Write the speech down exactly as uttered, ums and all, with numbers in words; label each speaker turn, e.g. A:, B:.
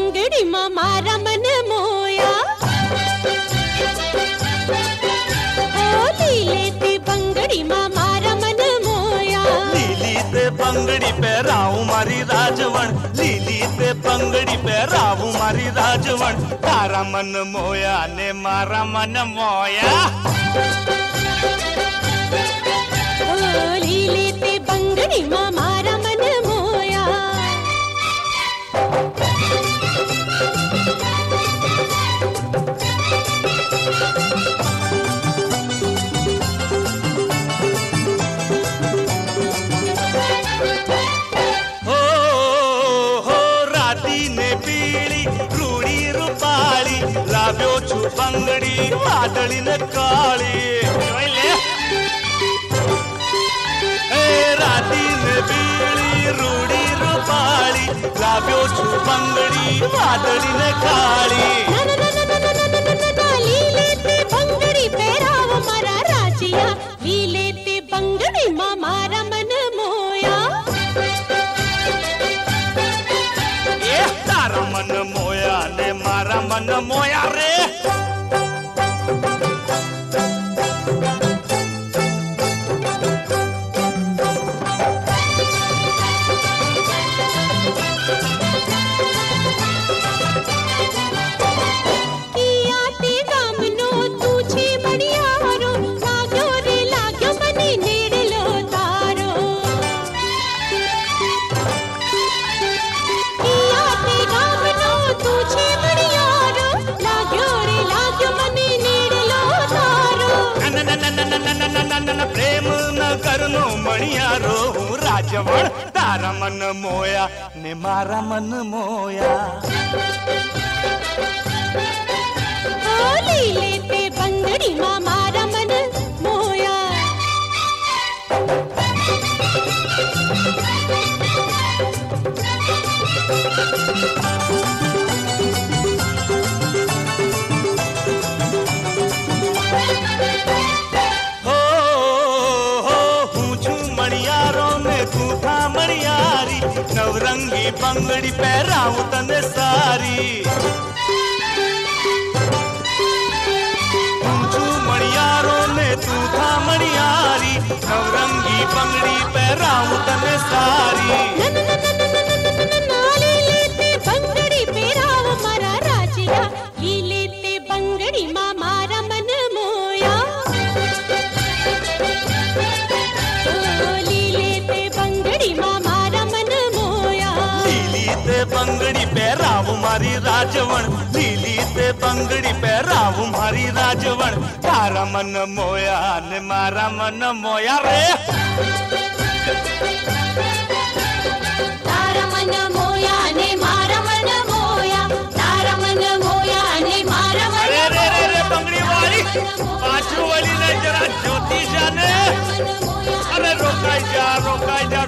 A: બંગડી માં મારા મન મોયા ઓ લીલે તે બંગડી માં મારા મન મોયા
B: લીલી તે બંગડી પહેરાવું મારી રાજવણ લીલી તે બંગડી પહેરાવું મારી રાજવણ તારા મન મોયા ને મારા મન મોયા
A: ઓ લીલે તે બંગડી માં મારા મન મોયા
B: લાવ્યો છું બંગડી વાદળી ને કાળી હે રાતી ને બીળી રૂડી રૂપાળી લાવ્યો છું બંગડી વાદળી ને કાળી
A: લીલે તે બંગડી પહેરાવ મારા રાજીયા લીલે તે બંગડી માં મારા મન મોયા
B: એ તારા મન મોયા ને મારા મન મોયા રે પ્રેમ ન કરનો મણિયારો હું રાજવણ તારા મન મોયા ને મારા મન મોયા
A: ઓ લીલે તે બંગડી માં મારા મન મોયા
B: નવરંગી બંગડી પહેરાવું તને સારી હું છું મણિયારો ને તું થા મણિયારી નવરંગી બંગડી પહેરાવું તને સારી
A: લીલે તે બંગડી પહેરાવ મારા રાજીયા લીલે તે બંગડી માં મારા મન મોયા લીલે તે બંગડી માં
B: બંગડી પહેરાવું મારી રાજવણ લીલી તે બંગડી પહેરાવું મારી રાજવણ તારા મન મોયા ને મારા મન મોયા રે
A: તારા મન મોયા ને મારા મન મોયા તારા મન મોયા ને મારા મન
B: રે રે રે રે બંગડી વાળી પાછું વળીને જરા જ્યોતિ જાને અરે રોકાઈ જા રોકાઈ જા